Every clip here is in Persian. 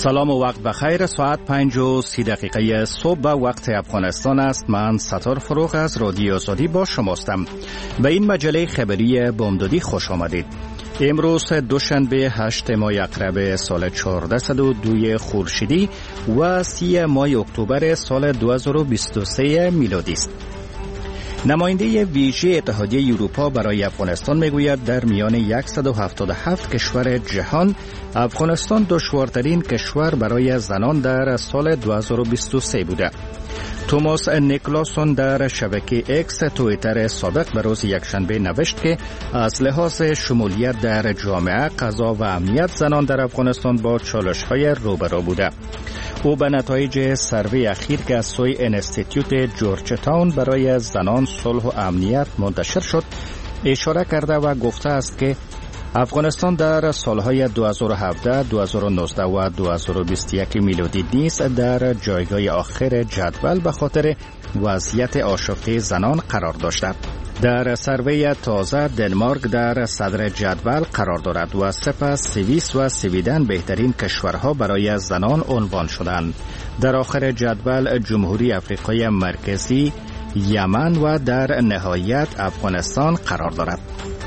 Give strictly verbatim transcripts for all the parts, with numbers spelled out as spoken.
سلام و وقت بخیر. ساعت پنج و سی دقیقه صبح وقت افغانستان است. من ستار فروغ از رادیو آزادی با شماستم. به این مجله خبری بامدادی خوش آمدید. امروز دوشنبه هشت ماه اقرب سال چهارصد و دو خورشیدی و سی ماه اکتبر سال دو هزار و بیست و سه میلادی است. نماینده ویژه اتحادیه اروپا برای افغانستان میگوید در میان صد و هفتاد و هفت کشور جهان افغانستان دشوارترین کشور برای زنان در سال دو هزار و بیست و سه بوده. توماس نیکلاسون در شبکه اکس توییتر سابق به روز یکشنبه نوشت که از لحاظ شمولیت در جامعه، قضا و امنیت زنان در افغانستان با چالش‌های روبرو بوده. او به نتایج سروی اخیر که از سوی انستیتیوت جورج تاون برای زنان، صلح و امنیت منتشر شد اشاره کرده و گفته است که افغانستان در سالهای دو هزار و هفده، دو هزار و نوزده و دو هزار و بیست و یک میلادی نیز در جایگاه آخر جدول به خاطر وضعیت آشفته زنان قرار داشته. در سروی تازه دنمارک در صدر جدول قرار دارد و سپس سوئیس و سویدن بهترین کشورها برای زنان عنوان شدند. در آخر جدول جمهوری آفریقای مرکزی، یمن و در نهایت افغانستان قرار دارد.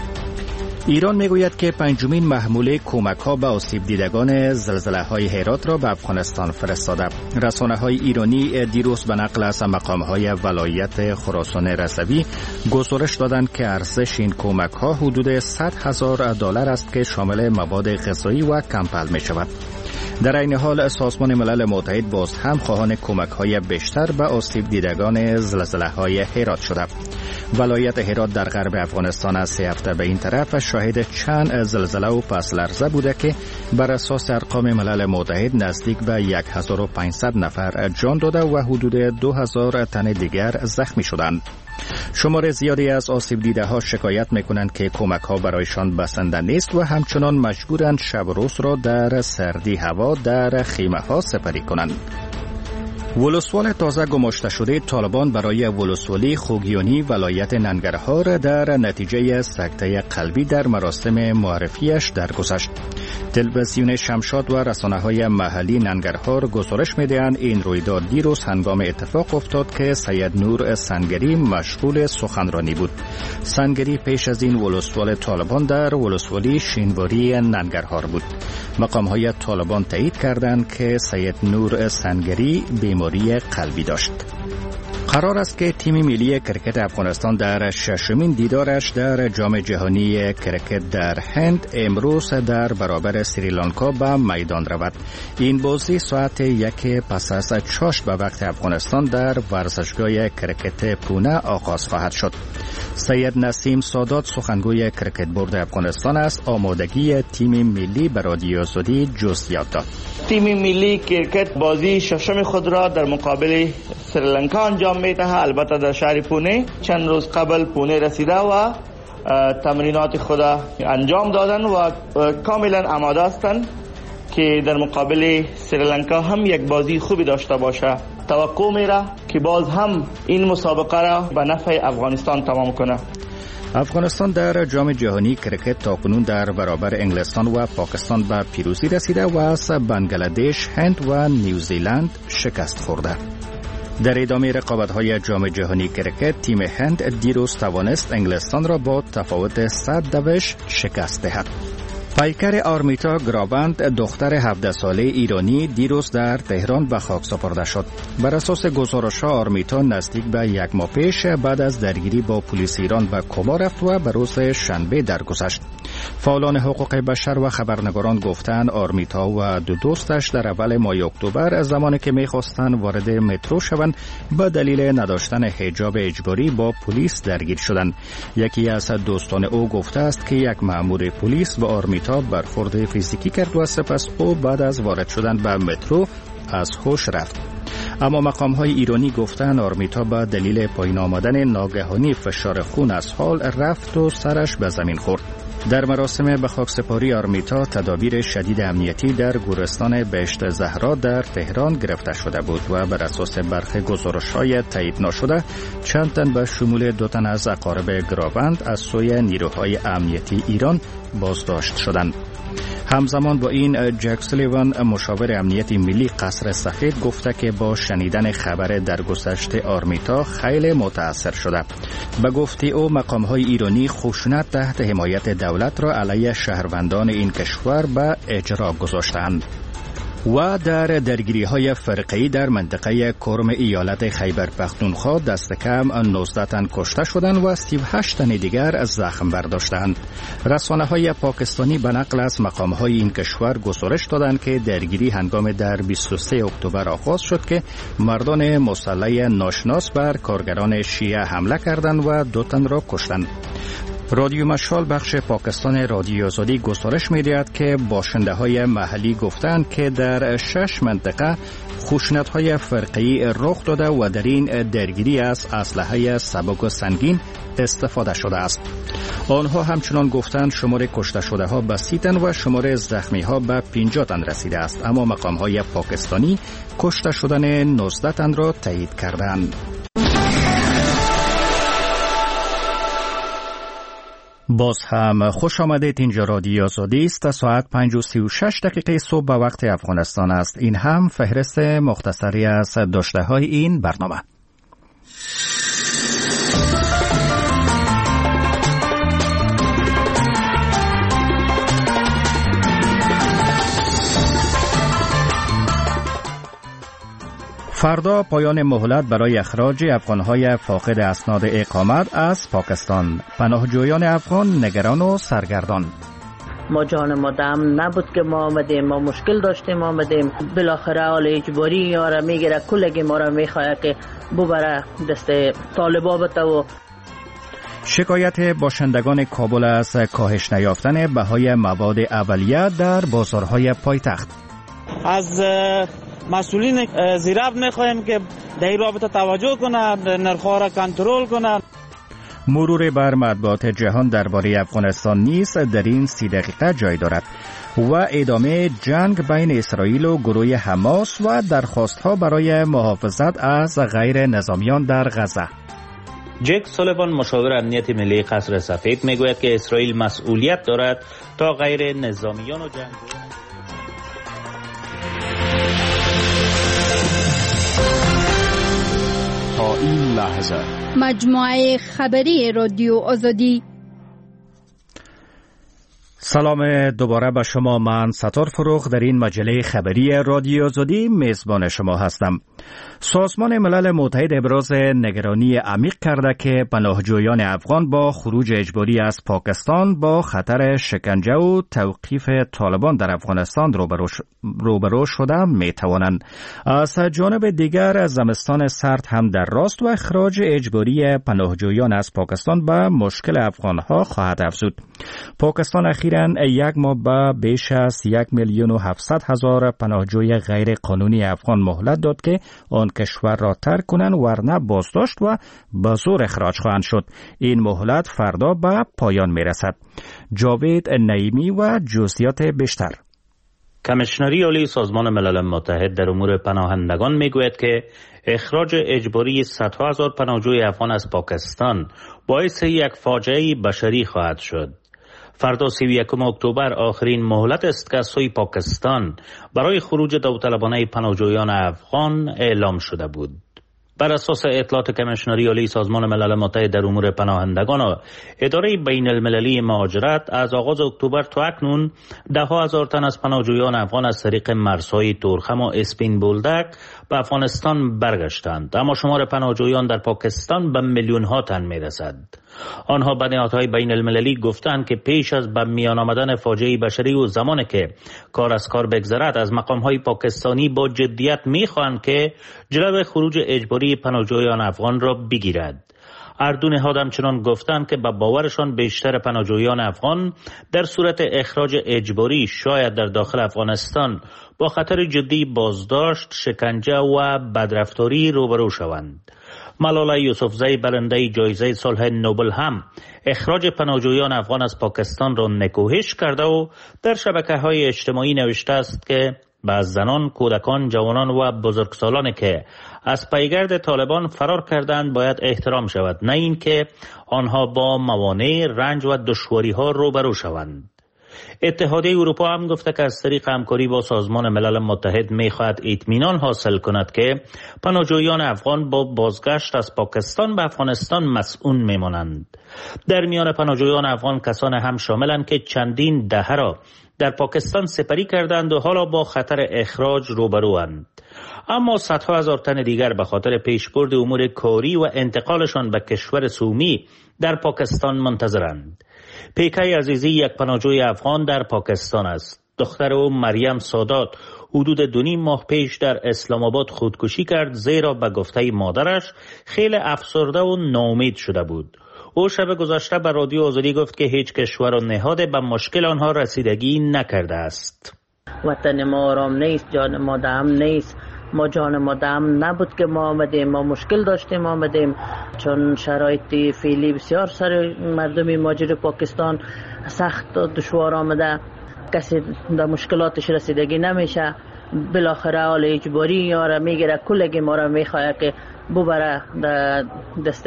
ایران میگوید که پنجمین محموله کمک ها به آسیب دیدگان زلزله های هرات را به افغانستان فرستاده. رسانه های ایرانی دیروز به نقل از مقام های ولایت خراسان رضوی گزارش دادند که ارزش این کمک ها حدود صد هزار دلار است که شامل مواد غذایی و کمپل می شود. در این حال سازمان ملل متحد باز هم خواهان کمک های بیشتر به آسیب دیدگان زلزله های هرات شده. ولایت هرات در غرب افغانستان از سه هفته به این طرف شاهد چند زلزله و پس لرزه بوده که بر اساس ارقام ملل متحد نزدیک به هزار و پانصد نفر جان داده و حدود دو هزار تن دیگر زخمی شدند. شمار زیادی از آسیب دیده ها شکایت میکنند که کمک ها برایشان بسنده نیست و همچنان مجبورند شب و روز را در سردی هوا در خیمه ها سپری کنند. ولسوال تازه گماشته شده طالبان برای ولسوالی خوگیانی ولایت ننگرهار در نتیجه سکته قلبی در مراسم معرفیش درگذشت. تلویزیون شمشاد و رسانه‌های محلی ننگرهار گزارش می‌دهند این رویداد دیروز هنگام اتفاق افتاد که سید نور سنگری مشغول سخنرانی بود. سنگری پیش از این ولسوال طالبان در ولسوالی شینواری ننگرهار بود. مقام‌های طالبان تایید کردند که سید نور سنگری بیماری قلبی داشت. قرار است که تیم ملی کرکت افغانستان در ششمین دیدارش در جام جهانی کرکت در هند امروز در برابر سریلانکا به میدان رود. این بازی ساعت یک پس از چاشت به وقت افغانستان در ورزشگاه کرکت پونه آغاز خواهد شد. سید نسیم سادات سخنگوی کرکت بورد افغانستان است آمادگی تیم ملی به رادیو آزادی جزئیات داد. تیم ملی کرکت بازی ششم خود را در مقابل سریلانکا انجام می‌دهد. البته در شهر پونه چند روز قبل پونه رسیده و تمرینات خود انجام دادن و کاملا آماده هستند که در مقابل سریلانکا هم یک بازی خوبی داشته باشه. توقع میره که باز هم این مسابقه را به نفع افغانستان تمام کنه. افغانستان در جام جهانی کرکت تاکنون در برابر انگلستان و پاکستان به پیروزی رسیده و از بنگلادش، هند و نیوزیلند شکست خورده. در ادامه رقابت‌های جام جهانی کرکت تیم هند دیروز توانست انگلستان را با تفاوت صد دوش شکست دهد. پیکر آرمیتا گراوند دختر هفده ساله ایرانی دیروز در تهران به خاک سپرده شد. بر اساس گزارش‌ها آرمیتا نزدیک به یک ماه پیش بعد از درگیری با پلیس ایران به کوبا رفت و به روز شنبه درگذشت. فعالان حقوق بشر و خبرنگاران گفتند آرمیتا و دو دوستش در اول ماه اکتبر زمانی که می‌خواستند وارد مترو شوند به دلیل نداشتن حجاب اجباری با پلیس درگیر شدند. یکی از دوستان او گفته است که یک مأمور پلیس به آرمیتا برخورد فیزیکی کرد و سپس او بعد از وارد شدن به مترو از هوش رفت. اما مقام‌های ایرانی گفتند آرمیتا به دلیل پایین آمدن ناگهانی فشار خون از حال رفت و سرش به زمین خورد. در مراسم به خاکسپاری آرمیتا تدابیر شدید امنیتی در گورستان بهشت زهرا در تهران گرفته شده بود و بر اساس برخی گزارش‌های تایید نشده چند تن به شمول دو تن از اقارب گراوند از سوی نیروهای امنیتی ایران بازداشت شدند. همزمان با این جک سولیوان مشاور امنیت ملی قصر سفید گفته که با شنیدن خبر درگذشت آرمیتا خیلی متاثر شده. به گفته او مقام‌های ایرانی خشونت تحت حمایت دولت را علیه شهروندان این کشور به اجرا گذاشتند. و در درگیری های فرقه‌ای در منطقه کرم ایالت خیبر پختونخوا دست کم نوزده تن کشته شدند و سی و هشت تن دیگر زخم برداشتند. رسانه های پاکستانی به نقل از مقام های این کشور گزارش دادند که درگیری هنگام در بیست و سوم اکتبر آغاز شد که مردان مسلح ناشناس بر کارگران شیعه حمله کردند و دو تن را کشتند. رادیو مشال بخش پاکستان رادیو آزادی گزارش می‌دهد که باشنده های محلی گفتند که در شش منطقه خشونت های فرقه‌ای رخ داده و در این درگیری از اسلحه سبک و سنگین استفاده شده است. آنها همچنان گفتند شمار کشته شده ها به سی تن و شمار زخمی ها به پنجاه تن رسیده است، اما مقام های پاکستانی کشته شدن نوزده تن را تایید کردند. باز هم خوش آمدید. اینجا رادیو آزادی است. ساعت پنج و سی و شش دقیقه صبح به وقت افغانستان است. این هم فهرست مختصری از داشته های این برنامه. فردا پایان مهلت برای اخراج افغان‌های فاقد اسناد اقامت از پاکستان. پناهجویان افغان نگران و سرگردان. ما جان ما دم نبود که ما آمدیم، ما مشکل داشتیم آمدیم، بالاخره حال اجباری یاره میگیره، کلگی ما را میخواه که ببره دست طالبا بته. و شکایت باشندگان کابل از کاهش نیافتن بهای مواد اولیه در بازارهای پایتخت. از مسئولین زیراب میخواهیم که در این رابطه توجه کنند، نرخ‌ها را کنترل کنند. مرور بر مطبوعات جهان درباره افغانستان نیز در این سی دقیقه جای دارد و ادامه جنگ بین اسرائیل و گروه حماس و درخواست‌ها برای محافظت از غیر نظامیان در غزه. جک سولیوان مشاور امنیت ملی قصر سفید میگوید که اسرائیل مسئولیت دارد تا غیر نظامیان و جنگجویان تا این لحظه مجموعه خبری رادیو آزادی. سلام دوباره به شما. من ستار فروغ در این مجله خبری رادیو آزادی میزبان شما هستم. سازمان ملل متحد ابراز نگرانی عمیق کرده که پناهجویان افغان با خروج اجباری از پاکستان با خطر شکنجه و توقیف طالبان در افغانستان روبرو شده می توانند. از جانب دیگر زمستان سرد هم در راست و اخراج اجباری پناهجویان از پاکستان به مشکل افغانها خواهد افزود. پاکستان اخیراً یک ماه به بیش از یک میلیون و هفتصد هزار پناهجوی غیر قانونی افغان مهلت داد که آن کشور را ترک کنند ورنه بازداشت و به زور اخراج خواهند شد. این مهلت فردا به پایان می رسد. جاوید نعیمی و جزئیات بیشتر. کمیشنری عالی سازمان ملل متحد در امور پناهندگان می گوید که اخراج اجباری صدها هزار پناهجوی افغان از پاکستان باعث یک فاجعه بشری خواهد شد. فردا سی و یکم اکتبر آخرین مهلت است که از سوی پاکستان برای خروج داوطلبانه پناهجویان افغان اعلام شده بود. بر اساس اطلاعات کمیشنری عالی سازمان ملل متحد در امور پناهندگان و اداره بین المللی مهاجرت از آغاز اکتبر تا اکنون ده ها هزار تن از پناهجویان افغان از طریق مرزهای تورخم و اسپین بولدک به افغانستان برگشتند، اما شمار پناهجویان در پاکستان به میلیون ها تن می رسد. آنها به نهادهای بین المللی گفتند که پیش از به میان آمدن فاجعه بشری و زمانی که کار از کار بگذرد از مقامهای پاکستانی با جدیت می خواهند که جلوی خروج اجباری پناهجویان افغان را بگیرد. هر دو نهاد همچنان گفتند که به باورشان بیشتر پناهجویان افغان در صورت اخراج اجباری شاید در داخل افغانستان با خطر جدی بازداشت، شکنجه و بدرفتاری روبرو شوند. ملاله یوسفزئی برنده جایزه صلح نوبل هم اخراج پناهجویان افغان از پاکستان را نکوهش کرده و در شبکه‌های اجتماعی نوشته است که بعض زنان، کودکان، جوانان و بزرگسالانی که از پیگرد طالبان فرار کردند باید احترام شود، نه اینکه آنها با موانع، رنج و دشواری‌ها روبرو شوند. اتحادیه اروپا هم گفته که از طریق همکاری با سازمان ملل متحد می‌خواهد اطمینان حاصل کند که پناهجویان افغان با بازگشت از پاکستان به افغانستان مسئول میمانند. در میان پناهجویان افغان کسان هم شاملند که چندین دهه را در پاکستان سپری کردند و حالا با خطر اخراج روبروند. اما صدها هزار تن دیگر به خاطر پیشبرد امور کاری و انتقالشان به کشور سومی در پاکستان منتظرند. پیکای عزیزی یک پناهجوی افغان در پاکستان است. دختر او مریم سادات حدود دو نیم ماه پیش در اسلام آباد خودکشی کرد، زیرا به گفته مادرش خیلی افسرده و ناامید شده بود. او شب گذشته به رادیو آزادی گفت که هیچ کشور و نهاد به مشکل آنها رسیدگی نکرده است. وطن ما آرام نیست، جان ما دم نیست. ما جان ما دم نبود که ما آمدیم، ما مشکل داشتیم آمدیم، چون شرایط فعلی بسیار سر مردم مهاجر پاکستان سخت و دشوار آمده، کسی در مشکلاتش رسیدگی نمیشه. بالاخره حال اجباری یاره میگیره، کلگی ما را میخواه که ببره دست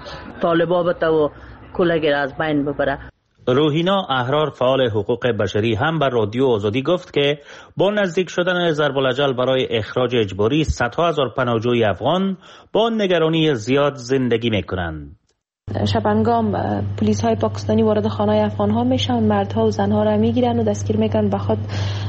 طالبا بته و کلگی را از بین ببره. روحینا احرار فعال حقوق بشری هم بر رادیو آزادی گفت که با نزدیک شدن ضرب الاجل برای اخراج اجباری صدها هزار پناهجوی افغان با نگرانی زیاد زندگی میکنند. شبانگام پلیس های پاکستانی وارد خانه افغان ها میشن، مردها و زنها را میگیرن و دستگیر میکنن، به خود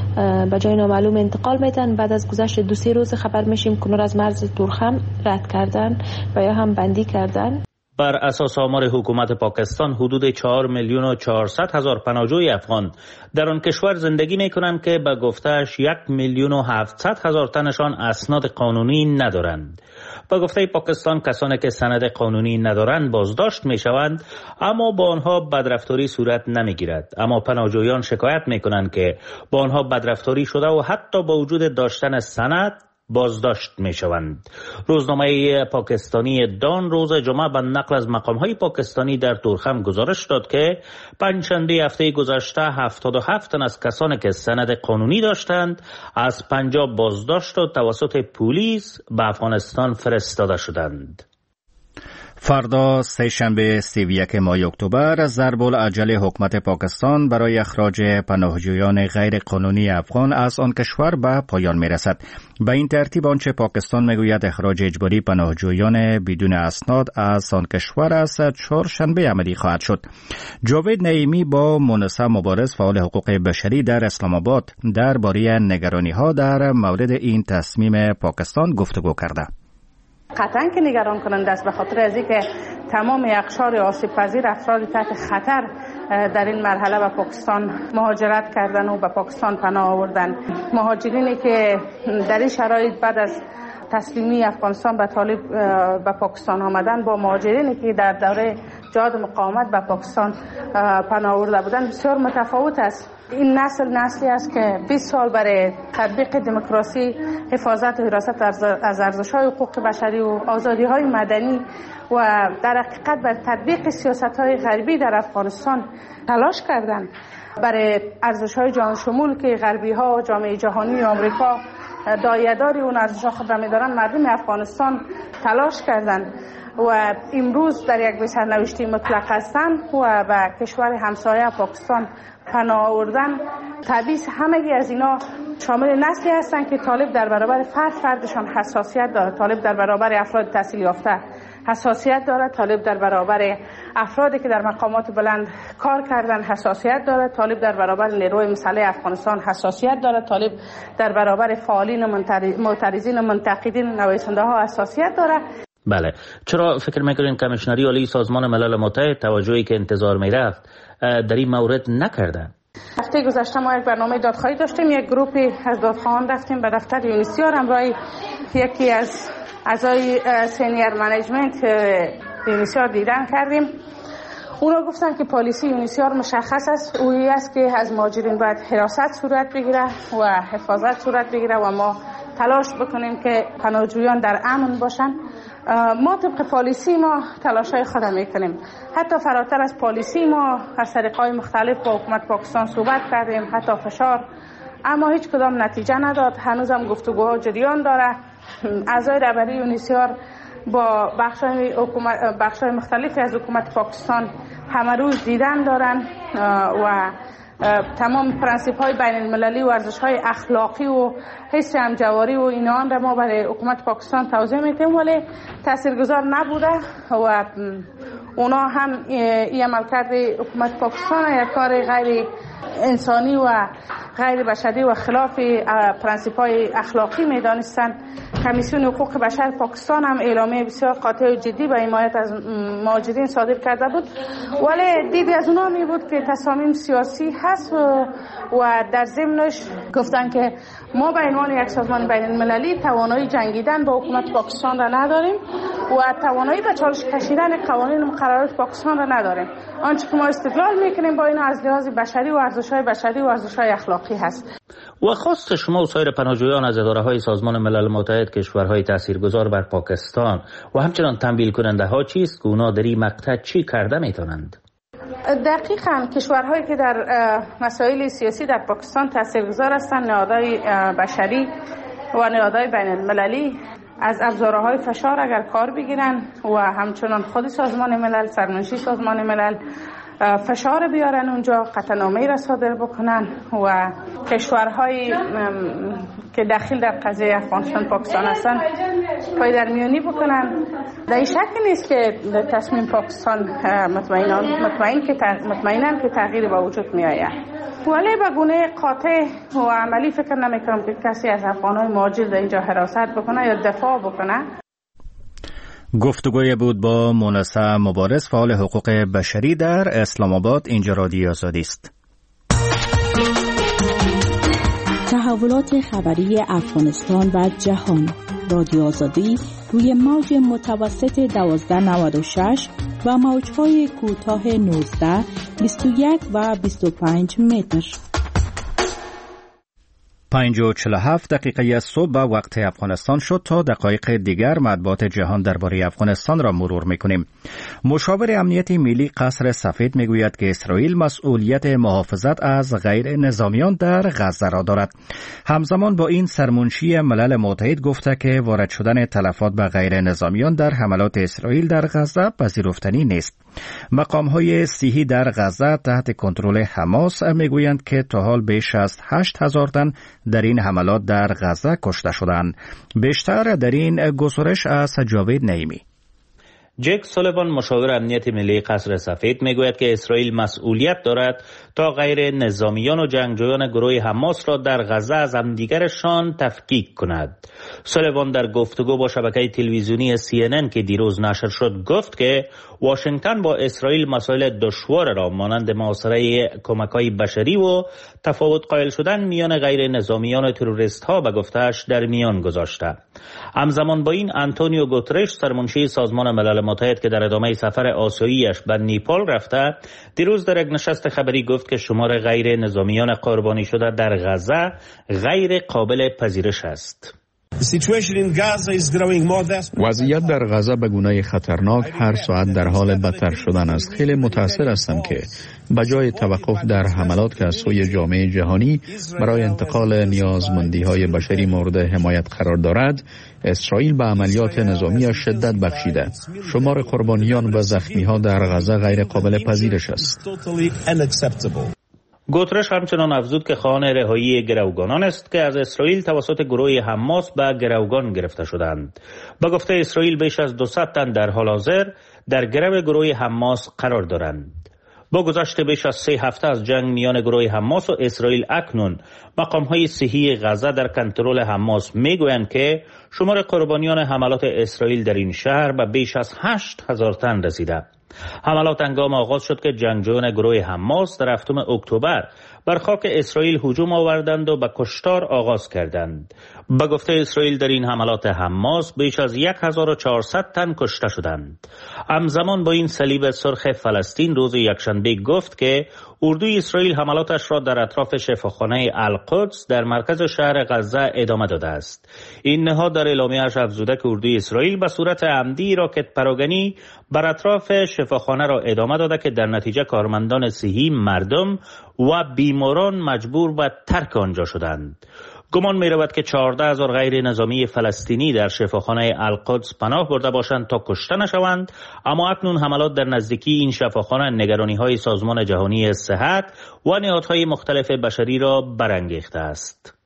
به جای نامعلوم انتقال میدن. بعد از گذشت دو سه روز خبر میشیم که از مرز تورخم رد کردن و یا هم بندی کردن. بر اساس آمار حکومت پاکستان حدود چهار میلیون و چهارصد هزار پناهجوی افغان در آن کشور زندگی میکنند که به گفتهش یک میلیون و هفتصد هزار تنشان اسناد قانونی ندارند. به گفته پاکستان کسانی که سند قانونی ندارند بازداشت میشوند، اما با آنها بدرفتاری صورت نمیگیرد. اما پناهجویان شکایت میکنند که با آنها بدرفتاری شده و حتی با وجود داشتن سند بازداشت می شوند. روزنامه پاکستانی دان روز جمعه به نقل از مقام‌های پاکستانی در تورخم گزارش داد که پنجشنبه هفته گذشته هفتاد و هفت تن از کسانی که سند قانونی داشتند از پنجاب بازداشت و توسط پلیس به افغانستان فرستاده شدند. فردا سه‌شنبه سی و یک ماه اکتبر ضرب الاجل حکومت پاکستان برای اخراج پناهجویان غیر قانونی افغان از آن کشور به پایان میرسد. به این ترتیب آنچه پاکستان میگوید اخراج اجباری پناهجویان بدون اسناد از آن کشور از چهارشنبه عملی خواهد شد. جاوید نعیمی با مونسه مبارز فعال حقوق بشری در اسلام آباد درباره نگرانی‌ها در مورد این تصمیم پاکستان گفتگو کرده. قطعا که نگران کننده است، به خاطر از اینکه تمام اقشار آسیب پذیر افرادی تحت خطر در این مرحله به پاکستان مهاجرت کردن و به پاکستان پناه آوردن. مهاجرینی که در این شرایط بعد از تسلیمی افغانستان به طالب به پاکستان آمدن با مهاجرینی که در دوره جهاد مقاومت به پاکستان پناه آورده بودند بسیار متفاوت است. این نسل نسلی است که بیست سال برای تطبیق دموکراسی، حفاظت و حراست از ارزش‌های حقوق بشری و آزادی‌های مدنی و در حقیقت بر تطبیق سیاست‌های غربی در افغانستان تلاش کردند. برای ارزش‌های جهان شمول که غربی‌ها و جامعه جهانی و آمریکا دایه‌داری اون ارزش‌ها خود را می‌دارند، مردم افغانستان تلاش کردند و امروز در یک سرنوشتی مطلق هستند و به کشور همسایه پاکستان پناه آوردن. طبیعی همگی از اینا شامل نسلی هستند که طالب در برابر فرد فردشان حساسیت دارد. طالب در برابر افراد تحصیل یافته حساسیت دارد. طالب در برابر افرادی که در مقامات بلند کار کردن حساسیت دارد. طالب در برابر نیروی مسلح افغانستان حساسیت دارد. طالب در برابر فعالین و معترضین و منتقدین و نویسنده ها حساسیت دارد. بله، چرا فکر میکنین کمیشنری عالی سازمان ملل متحد توجهی که انتظار میرفت در این مورد نکرده؟ هفته گذشته ما یک برنامه دادخواهی داشتیم، یک گروپی از دادخواهان رفتیم به دفتر یونیسیار، همراه یکی از اعضای سینیر منیجمنت یونیسیار دیدن کردیم. اونا گفتن که پالیسی یونیسیار مشخص است، اویی است که از مهاجرین باید حراست صورت بگیره و حفاظت صورت بگیره و ما تلاش بکنیم که پناهجویان در امن باشن. ما طبق پالیسی ما تلاشای خود میکنیم. حتی فراتر از پالیسی ما از طریق‌های مختلف با حکومت پاکستان صحبت کردیم، حتی فشار، اما هیچ کدام نتیجه نداد. هنوزم گفتگوها جریان داره. اعضای رهبری یونیسیار با بخش‌های حکومت بخش‌های مختلفی از حکومت پاکستان همه روز دیدن دارن و تمام پرنسیپ های بین المللی و ارزش های اخلاقی و حس همجواری و اینان را ما برای حکومت پاکستان توضیح میتیم، ولی تاثیرگذار نبوده و اونا هم این عملکرد حکومت پاکستان یک کار غیر انسانی و غیر بشری و خلاف پرنسیپ های اخلاقی میدانستند. کمیسیون حقوق بشر پاکستان هم اعلامیه بسیار قاطع و جدی به حمایت از مهاجرین صادر کرده بود، ولی دیدی از اونا می بود که تصامیم سیاسی هست و, و در ضمنش گفتن که ما به عنوان یک سازمان بین المللی توانایی جنگیدن با حکومت پاکستان را نداریم و توانایی به چالش کشیدن قوانین مقررات پاکستان را نداریم. آنچه که ما استدلال میکنیم با این از لحاظ بشری و ارزش‌های بشری و ارزش‌های اخلاقی هست. و خواست شما و سایر پناهجویان از اداره‌های سازمان ملل متحد کشورهای تاثیرگذار بر پاکستان و همچنان تمویل کننده ها چیست که اونا در این مقطع چی کرده میتونند؟ دقیقاً کشورهایی که در مسائل سیاسی در پاکستان تاثیرگذار هستند، نهادهای بشری و نهادهای بین المللی از ابزارهای فشار اگر کار بگیرن و همچنان خود سازمان ملل، سرمنشی سازمان ملل فشار بیارن اونجا، قطعنامه‌ای را صادر بکنن و کشورهایی که داخل در قضیه افغانستان پاکستان هستن پای در میانی بکنن. در این شک نیست که تصمیم پاکستان مطمئنان مطمئن که مطمئنن که تغییر به وجود می آید، ولی به گونه قاطع و عملی فکر نمی‌کنم که کسی از افغان‌های مهاجر در اینجا حراست بکنه یا دفاع بکنه. گفتگوی بود با مونس مبارز، فعال حقوق بشری در اسلام آباد. اینجا رادیو آزادی است. تحولات خبری افغانستان و جهان. رادیو آزادی روی موج متوسط دوازده نود و شش و موج‌های کوتاه نوزده، بیست و یک و بیست و پنج متر. پنج و چهل و هفت دقیقه صبح به وقت افغانستان شد. تا دقایق دیگر مطبوعات جهان درباره افغانستان را مرور می‌کنیم. مشاور امنیت ملی قصر سفید میگوید که اسرائیل مسئولیت محافظت از غیر نظامیان در غزه را دارد. همزمان با این سرمنشی ملل متحد گفته که وارد شدن تلفات به غیر نظامیان در حملات اسرائیل در غزه پذیرفتنی نیست. مقام‌های صحی در غزه تحت کنترل حماس میگویند که تا حال بیش از هشت هزار تن در این حملات در غزه کشته شدند. بیشتر در این گزارش از جاوید نعیمی. جک سولیوان، مشاور امنیت ملی قصر سفید، میگوید که اسرائیل مسئولیت دارد تا غیر نظامیان و جنگجویان گروه حماس را در غزه از همدیگرشان تفکیک کند. سولیوان در گفتگو با شبکه تلویزیونی سی ان ان که دیروز نشر شد گفت که واشنگتن با اسرائیل مسائل دشوار را مانند محاصره کمک‌های بشری و تفاوت قائل شدن میان غیر نظامیان و تروریست ها به گفته‌اش در میان گذاشته. همزمان با این آنتونیو گوترش، سرمنشی سازمان ملل متحد که در ادامه سفر آسیایی‌اش به نیپال رفته، دیروز در یک نشست خبری گفت که شمار غیر نظامیان قربانی شده در غزه غیر قابل پذیرش است. وضعیت در غزه به گونه خطرناک هر ساعت در حال بدتر شدن است. خیلی متأثر هستم که بجای توقف در حملات که از سوی جامعه جهانی برای انتقال نیازمندی‌های بشری مورد حمایت قرار دارد، اسرائیل به عملیات نظامی شدت بخشیده. شمار قربانیان و زخمی‌ها در غزه غیر قابل پذیرش است. گوترش همچنان افزود که خواهان رهایی گروگانان است که از اسرائیل توسط گروه حماس به گروگان گرفته شدند. با گفته اسرائیل بیش از دویست تن در حال حاضر در گرو گروه حماس قرار دارند. با گذشت بیش از سه هفته از جنگ میان گروه حماس و اسرائیل، اکنون مقام‌های صحی غزه در کنترل حماس میگویند که شمار قربانیان حملات اسرائیل در این شهر به بیش از هشت هزار تن رسیده. حملات هنگام آغاز شد که جنگجویان گروه حماس در هفتم اکتبر بر خاک اسرائیل هجوم آوردند و به کشتار آغاز کردند. به گفته اسرائیل در این حملات حماس بیش از هزار و چهارصد تن کشته شدند. همزمان با این صلیب سرخ فلسطین روز یکشنبه گفت که اردوی اسرائیل حملاتش را در اطراف شفاخانه القدس در مرکز شهر غزه ادامه داده است. این نهاد در اعلامیه‌اش افزوده که اردوی اسرائیل به صورت عمدی راکت پراگنی بر اطراف شفاخانه را ادامه داده که در نتیجه کارمندان صحی، مردم و بیماران مجبور به ترک آنجا شدند. گمان می رود که چهارده هزار غیر نظامی فلسطینی در شفاخانه القدس پناه برده باشند تا کشته نشوند، اما اکنون حملات در نزدیکی این شفاخانه نگرانی های سازمان جهانی صحت و نهادهای مختلف بشری را برانگیخته است.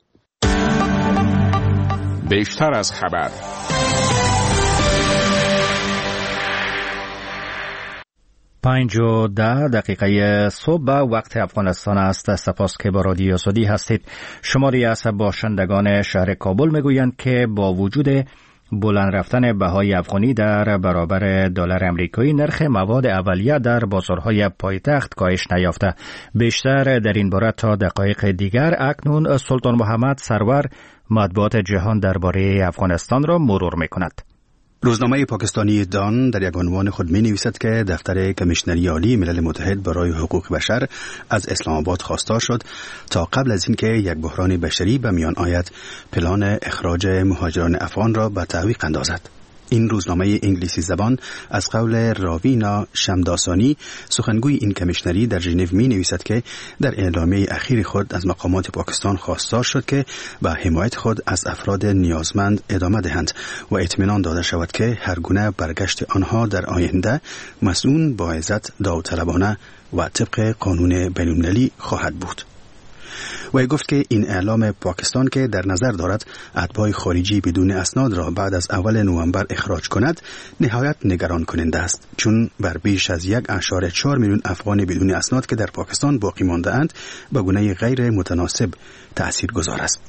بیشتر از خبر. پنج و ده دقیقه صبح به وقت افغانستان است. سپاس که با رادیو آزادی هستید. شماری از باشندگان شهر کابل میگویند که با وجود بلند رفتن بهای افغانی در برابر دلار امریکایی، نرخ مواد اولیه در بازارهای پایتخت کاهش نیافته. بیشتر در این باره تا دقایق دیگر. اکنون سلطان محمد سرور مطبوعات جهان درباره افغانستان را مرور میکند. روزنامه پاکستانی دان در یک عنوان خود می نویسد که دفتر کمیشنری عالی ملل متحد برای حقوق بشر از اسلام آباد خواستار شد تا قبل از اینکه یک بحران بشری به میان آید پلان اخراج مهاجران افغان را به تعویق اندازد. این روزنامه انگلیسی زبان از قول راوینا شمداسانی، سخنگوی این کمیشنری، در ژنو می نویسد که در اعلامیه اخیر خود از مقامات پاکستان خواستار شد که به حمایت خود از افراد نیازمند ادامه دهند و اطمینان داده شود که هر گونه برگشت آنها در آینده مسئول با عزت، داوطلبانه و طبق قانون بین‌المللی خواهد بود. و گفت که این اعلام پاکستان که در نظر دارد اتباع خارجی بدون اسناد را بعد از اول نوامبر اخراج کند نهایت نگران کننده است، چون بر بیش از یک اشاره چهار میلیون افغان بدون اسناد که در پاکستان باقی مانده اند به گونه غیر متناسب تاثیرگذار است.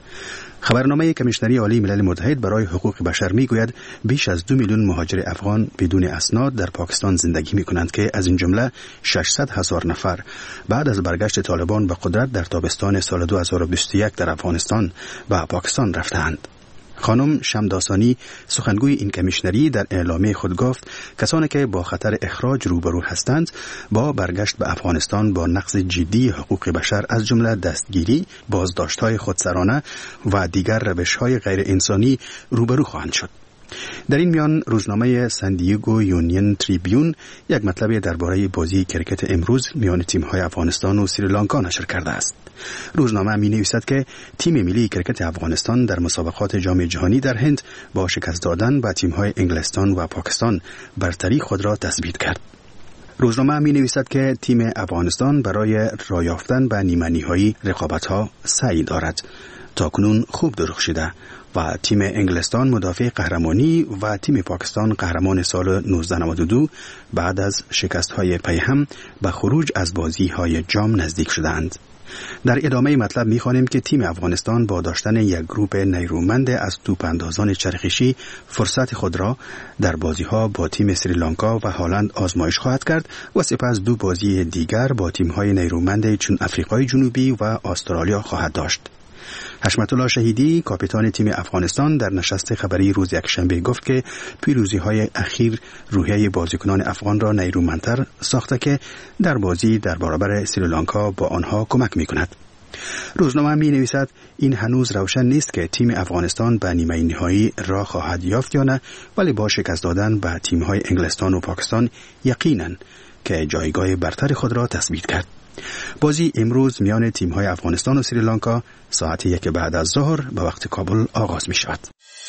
خبرنامه کمیشنری عالی ملل متحد برای حقوق بشر میگوید بیش از دو میلیون مهاجر افغان بدون اسناد در پاکستان زندگی میکنند که از این جمله ششصد هزار نفر بعد از برگشت طالبان به قدرت در تابستان سال دو هزار و بیست و یک در افغانستان به پاکستان رفتند. خانم شمداسانی، سخنگوی این کمیشنری، در اعلامیه خود گفت کسانی که با خطر اخراج روبرو هستند با برگشت به افغانستان با نقض جدی حقوق بشر از جمله دستگیری، بازداشت‌های خودسرانه و دیگر روش‌های غیر انسانی روبرو خواهند شد. در این میان روزنامه سندیگو یونین تریبیون یک مطلب درباره بازی کرکت امروز میان تیم‌های افغانستان و سریلانکا نشر کرده است. روزنامه می نویسد که تیم ملی کرکت افغانستان در مسابقات جام جهانی در هند با شکست دادن به تیم‌های انگلستان و پاکستان برتری خود را تثبیت کرد. روزنامه می نویسد که تیم افغانستان برای راه یافتن به نیمه نهایی رقابت‌ها سعی دارد. تاکنون خوب درخشیده و تیم انگلستان مدافع قهرمانی و تیم پاکستان قهرمان سال نوزده نود و دو بعد از شکست‌های پیهم به خروج از بازی‌های جام نزدیک شدند. در ادامه مطلب می‌خوانیم که تیم افغانستان با داشتن یک گروپ نیرومند از توپ‌اندازان چرخشی فرصت خود را در بازی‌ها با تیم سریلانکا و هلند آزمایش خواهد کرد و سپس دو بازی دیگر با تیم‌های نیرومند چون آفریقای جنوبی و استرالیا خواهد داشت. حشمت الله شهیدی، کاپیتان تیم افغانستان، در نشست خبری روز یکشنبه گفت که پیروزی‌های اخیر روحیه بازیکنان افغان را نیرومندتر ساخته که در بازی در برابر سریلانکا با آنها کمک می‌کند. روزنامه می‌نویسد این هنوز روشن نیست که تیم افغانستان به نیمه نهایی راه خواهد یافت یا نه، ولی با شکست دادن به تیم‌های انگلستان و پاکستان یقیناً که جایگاه برتر خود را تثبیت کرد. بازی امروز میان تیم‌های افغانستان و سریلانکا ساعت یک بعد از ظهر به وقت کابل آغاز می شود.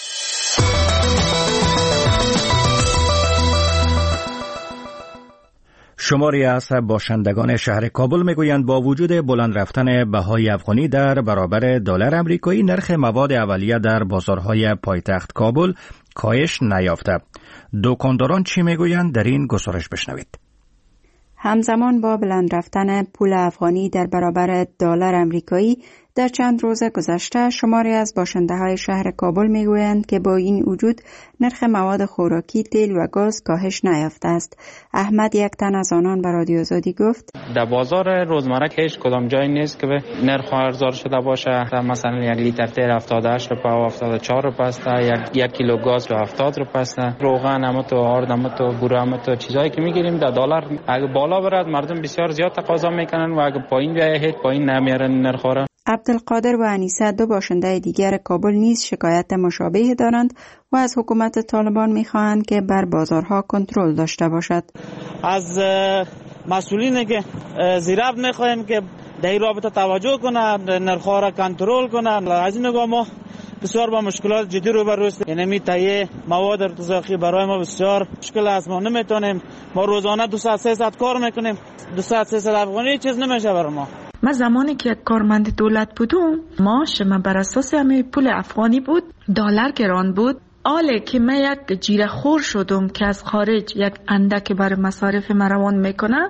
شماری از باشندگان شهر کابل میگویند با وجود بلند رفتن بهای افغانی در برابر دلار امریکایی، نرخ مواد اولیه در بازارهای پایتخت کابل کاهش نیافته. دکانداران چی میگویند؟ در این گزارش بشنوید. همزمان با بلند رفتن پول افغانی در برابر دلار امریکایی، در چند روز گذشته شماری از باشنده‌های شهر کابل میگویند که با این وجود نرخ مواد خوراکی، تیل و گاز کاهش نیافته است. احمد، یک تن از آنان، به رادیو آزادی گفت در بازار روزمره هیچ کدام جایی نیست که به نرخ ارزان شده باشه. مثلا یک لیتر تیل هفتاد و هشت روپیه و هفتاد و چهار روپیه است، یک یک کیلو گاز به هفتاد روپیه است. روغن هم تو، آرد هم تو، بوره هم تو، چیزایی که میگیریم در دلار اگه بالا برد مردم بسیار زیاد تقاضا میکنن و اگه پایین بیاید هیچ پایین نمیارن نرخ را. عبدالقادر و انیسه، دو باشنده دیگر کابل، نیز شکایت مشابه دارند و از حکومت طالبان می‌خواهند که بر بازارها کنترل داشته باشد. از مسئولین که زیراب می‌خواهیم که در این رابطه توجه کنه، نرخ‌ها را کنترل کنه. از این نگاه ما بسیار با مشکلات جدی روبرو هستیم. یعنی می تهیه مواد ارتزاقی برای ما بسیار مشکل است. ما نمیتونیم، ما روزانه دویست سیصد کار میکنیم، دویست سیصد افغانی چیز نمیشه برای ما. من زمانی که یک کارمند دولت بودم، معاش من بر اساس همه پول افغانی بود، دلار گران بود. آله که من یک جیره خور شدم که از خارج یک اندک برای مصارف مروان میکنه،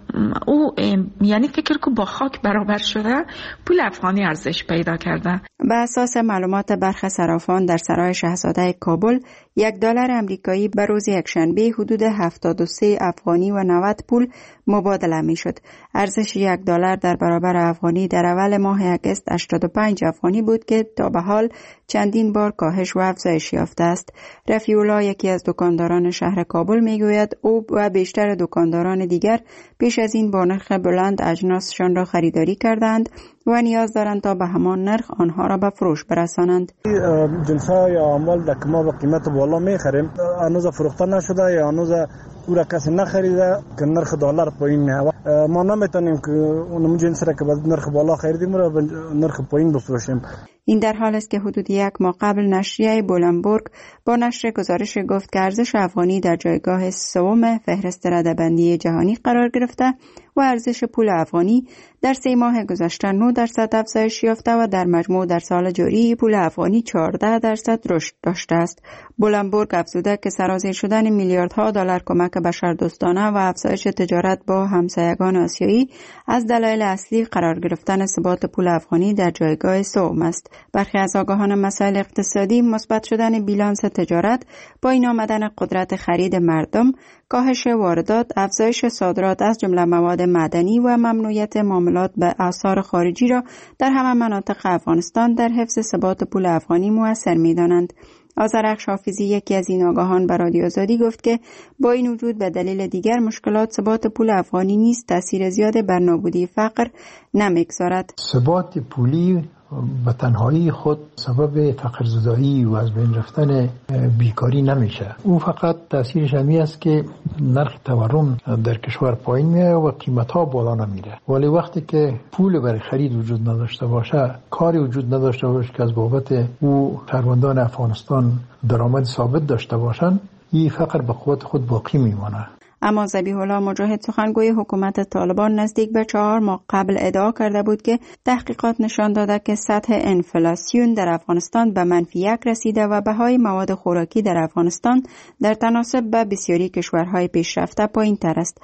او یعنی فکر که با خاک برابر شده، پول افغانی ارزش پیدا کرده. به اساس معلومات برخی صرافان در سرای شاهزاده کابل، یک دلار امریکایی به روز یکشنبه حدود هفتاد و سه افغانی و نود پول مبادله می شد. ارزش یک دلار در برابر افغانی در اول ماه اگست هشتاد و پنج افغانی بود که تا به حال چندین بار کاهش و افزایش یافته است. رفیع الله، یکی از دکانداران شهر کابل، می گوید او و بیشتر دکانداران دیگر پیش از این با نرخ بلند اجناسشان را خریداری کردند و نیاز دارند تا به همان نرخ آنها را به فروش برسانند. جنس‌ها یا اموال که ما با قیمت بالا می‌خریم هنوز فروخته نشده یا هنوز او را کسی نخریده که نرخ دلار پایین نه. ما نمیتونیم که اون جنس را که با نرخ بالا خریدیم را به نرخ پایین بفروشیم. این در حال است که حدود یک ماه قبل نشریه بولنبورگ با نشر گزارش گفت که ارزش افغانی در جایگاه سوم فهرست رده‌بندی جهانی قرار گرفته و ارزش پول افغانی در سه ماه گذشته نه درصد افزایش یافته و در مجموع در سال جاری پول افغانی چهارده درصد رشد داشته است. بولنبورگ افزوده که سرازیر شدن میلیاردها دلار کمک بشردوستانه و افزایش تجارت با همسایگان آسیایی از دلایل اصلی قرار گرفتن ثبات پول افغانی در جایگاه سوم است. برخی از آگاهان مسائل اقتصادی مثبت شدن بیلانس تجارت، پایین آمدن قدرت خرید مردم، کاهش واردات، افزایش صادرات از جمله مواد معدنی و ممنوعیت معاملات به اسعار خارجی را در همه مناطق افغانستان در حفظ ثبات پول افغانی مؤثر می‌دانند. آذرخش حافظی، یکی از این آگاهان، به رادیو آزادی گفت که با این وجود به دلیل دیگر مشکلات ثبات پول افغانی نیز تاثیر زیاد بر نابودی فقر نمی‌گذارد. ثبات پولی به تنهایی خود سبب فقرزدایی و از بین رفتن بیکاری نمیشه. او فقط تاثیرش همی است که نرخ تورم در کشور پایین میاد و قیمت ها بالا نمیره. ولی وقتی که پول برای خرید وجود نداشته باشه، کاری وجود نداشته باشه که از بابت او شهروندان افغانستان درآمد ثابت داشته باشن، این فقر به قوت خود باقی میمانه. اما ذبیح الله مجاهد، سخنگوی حکومت طالبان، نزدیک به چهار ماه قبل ادعا کرده بود که تحقیقات نشان داده که سطح انفلاسیون در افغانستان به منفی یک رسیده و بهای مواد خوراکی در افغانستان در تناسب به بسیاری کشورهای پیشرفته پایین تر است.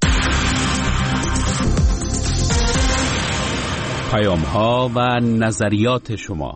پیام ها و نظریات شما.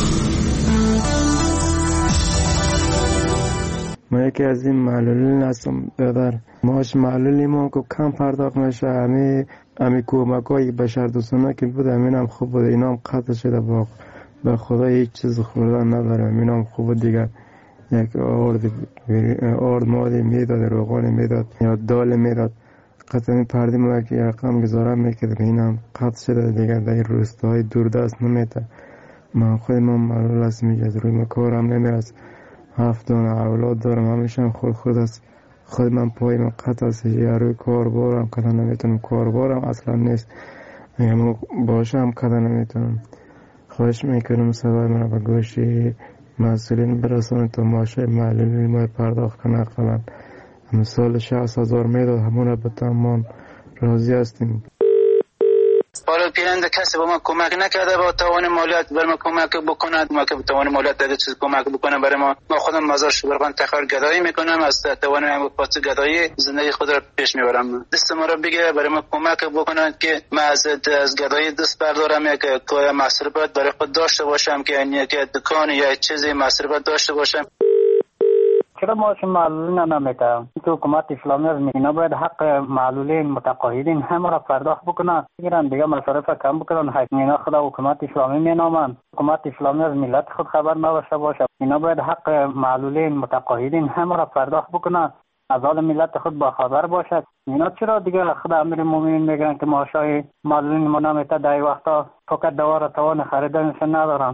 ما یکی از این معلولین هستم برادر. ماش معلولی ما که کم پرداخت میشه. همه همه کمکای بشردوستانه که بود همین هم خوب بود، اینا هم قطع شده. با به خدا هیچ چیز خوردن ندارم. اینا هم خوب بود دیگه. یک آرد آرد مادی میداد، روغانی میداد یا دال میداد. قطعا پردی ما که رقم گذاره میکرد، اینا هم قطع شده دیگه. در روستاهای دوردست نمیده. من خود من معلول هستم، از روی ما کارم نمیرسه. هفت دانه اولاد دارم، همیشه خود خود است. خود من پای من قطع است، یا روی کار بارم کدن نمیتونم، کار بارم اصلا نیست. اگه باشم کدن نمیتونم. خواهش میکنم صدای من به گوش مسئولین برسانه تا ماشه معلولی ما پرداخت کنه. اقلا مثال شصت هزار میداد، همون به تمام راضی هستیم. حالا پیرنده کسی با ما کمک نکرده، با توان مالیات بر ما کمک بکنه. ما که توان مالیات دیگه چیز کمک بکنه برای ما، ما خودم مزار شبرغان تخار گدایی میکنم، از توان ما پاس گدایی زندگی خود را پیش میبرم. دست ما را بگیره برای ما کمک بکنه که ما از از گدایی دست بردارم، یک کوی مصرفات برای خود داشته باشم، که یعنی که دکان یا چیزی مصرفات داشته باشم. چرا معاش معلولین نمیده؟ که حکومت اسلامی از اینا باید حق معلولین متقاعدین همه را پرداخت بکنن، بگیرن دیگه مصارف کم بکنن. اینا خدا حکومت اسلامی مینامن. حکومت اسلامی از ملت خود خبر نداشته باشه. اینا باید حق معلولین متقاعدین همه را پرداخت بکنن، از حال ملت خود با خبر باشد. اینا چرا دیگه خدا امیرالمومنین میگن که معاشای معلولین ما نمیده؟ در وقتا فقط دوار توان خریدنش ندارن.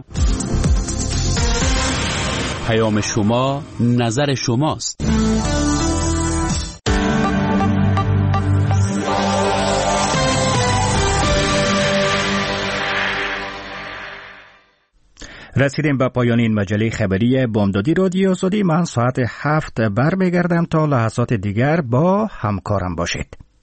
پیام شما نظر شماست. رسیدیم به پایان این مجله خبری بامدادی رادیو آزادی. من ساعت هفت برمیگردم تا لحظات دیگر با همکارم باشید.